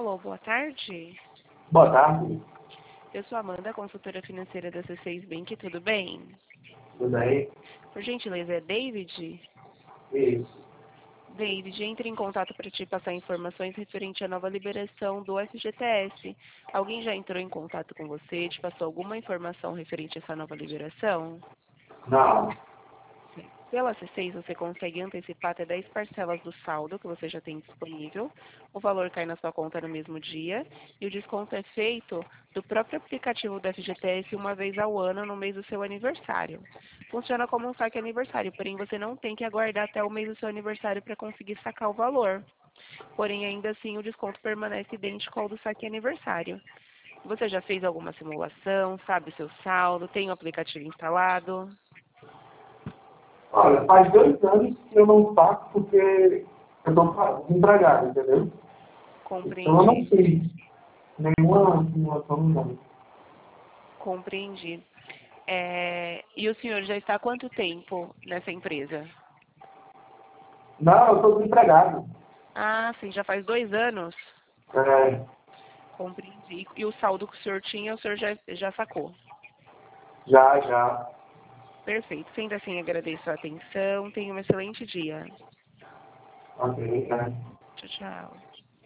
Alô, boa tarde. Boa tarde, Eu sou Amanda, consultora financeira da C6 Bank, tudo bem? tudo bem? Por gentileza, é David? Isso. David, entre em contato para te passar informações referente à nova liberação do FGTS. Alguém já entrou em contato com você, te passou alguma informação referente a essa nova liberação? Não, Pela C6, você consegue antecipar até 10 parcelas do saldo que você já tem disponível. O valor cai na sua conta no mesmo dia e o desconto é feito do próprio aplicativo do FGTS uma vez ao ano, no mês do seu aniversário. Funciona como um saque aniversário, porém você não tem que aguardar até o mês do seu aniversário para conseguir sacar o valor. Porém, ainda assim, o desconto permanece idêntico ao do saque aniversário. Você já fez alguma simulação, sabe o seu saldo, tem o aplicativo instalado? olha, faz 2 anos que eu não faço porque eu estou desempregado, entendeu? Então eu não Compreendi. fiz nenhuma simulação, não. Compreendi. E o senhor já está há quanto tempo nessa empresa? Não, eu estou desempregado. Ah, sim, já faz 2 anos. É, Compreendi. E o saldo que o senhor tinha, o senhor já sacou. já. Perfeito. Sendo assim, agradeço a atenção. Tenha um excelente dia. Ok, né? Tchau, tchau.